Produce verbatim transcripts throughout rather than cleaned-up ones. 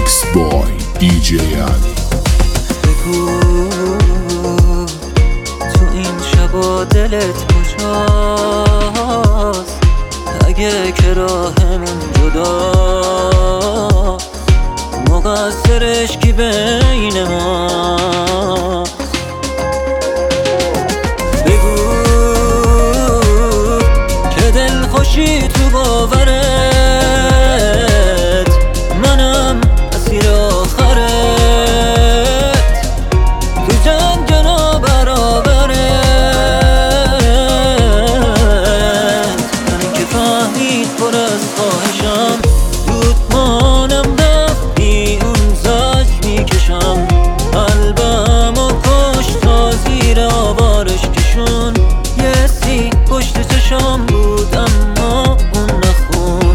ریمیکس بای دی جی علی. بگو تو این شبا دلت کجاست؟ اگه که راهمون جدا مقصرش کی بین ما؟ بگو که دل خوشی تو باورت، منم اسیر آخرت، تو جنگ جنا برابرت. من که فهمید پر از خواهشم، دود مانم دفتی اون زج میکشم، قلبم و کش تا زیر آوارش کشون. یه سی پشت چشم بود اما اون نخون.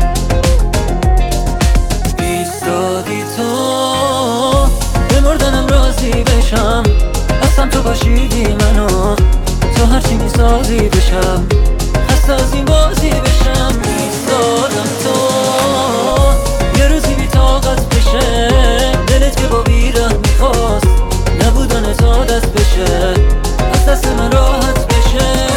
ایستادی تو به مردنم راضی بشم، اصلا تو باشیدی منو، تو هرچی میسازی بشم، خسته از این بازی بشم. ایستادم تو یه روزی بی طاقت بشه، دلت که با بیره میخواست نبودن تا دست بشه، از دست من راحت بشه.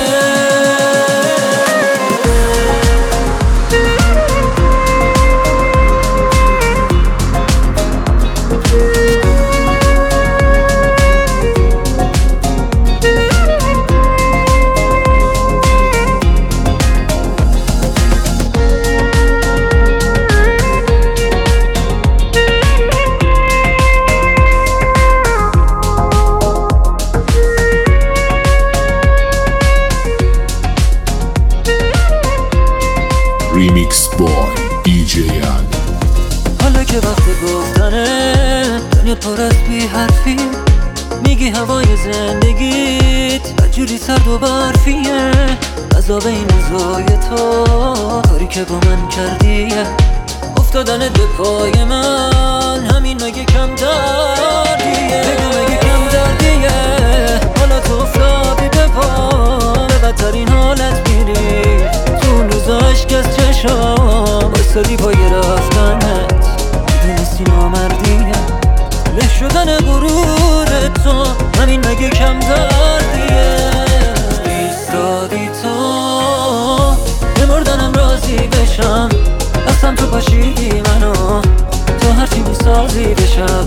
ریمیکس بای دی جی علی. حالا که وقت گفتنه، دنیا پر از بی حرفی، میگی هوای زندگیت بجوری سرد و برفیه. عذاب این روزای تو کاری که با من کردیه، افتادنت به پای من همین مگه کم دردیه؟ بگو مگه کم دردیه؟ حالا تو افتادی به پا، به بدترین حالت میری، تو اون روزا عشق از چشام بایستادی پای رفتنت، میدونستی نامردیه، له شدن غرور تو همین مگه کم دردیه؟ ایستادی تو به مردنم راضی بشم، اصلا تو پاشیدی منو، تو هرچی میسازی بشم،